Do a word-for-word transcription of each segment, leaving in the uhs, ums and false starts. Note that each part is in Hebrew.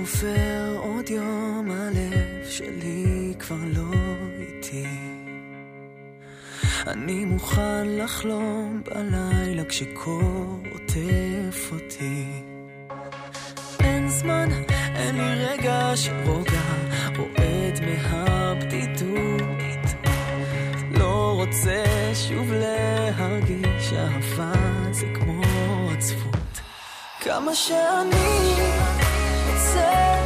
עובר עוד יום, הלב שלי כבר לא איתי. אני מוכן לחלום בלילה כשקור עוטף אותי. אין זמן, אין לי רגע שרוגע, רועד מהבדידות. לא רוצה שוב להרגיש אהבה, זה כמו עצבות. כמה שאני רוצה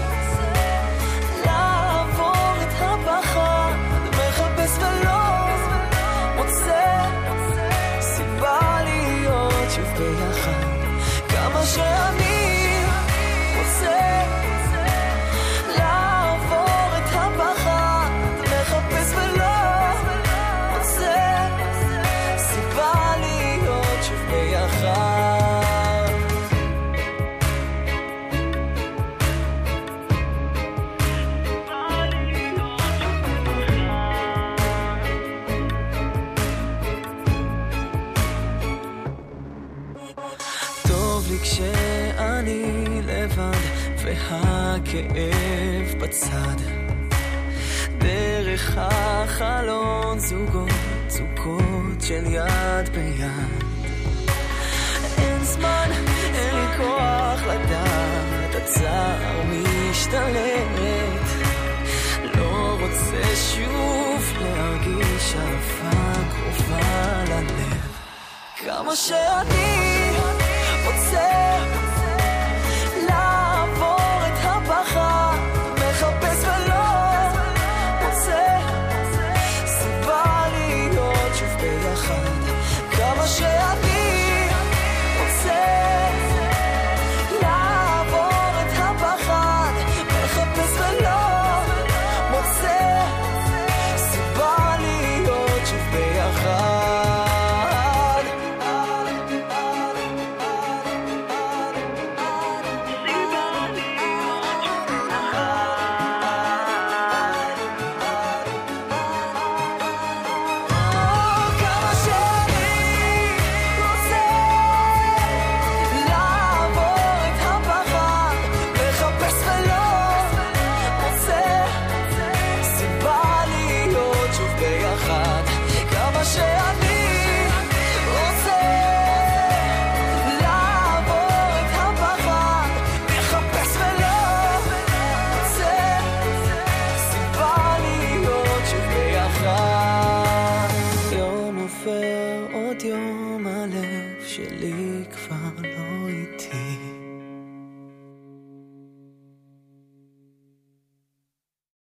לעבור את הפחד, מחפש ולא מוצא סיבה להיות שוב ביחד. כמה שאני רוצה לעבור את הפחד, מחפש ולא מוצא סיבה להיות שוב ביחד. כשאני לבד והכאב בצד, דרך החלון זוגות, זוגות של יד ביד. אין זמן, אין לי כוח לדעת, הצער משתלט. לא רוצה שוב להרגיש אהבה קרובה ללב. כמה שאני רוצה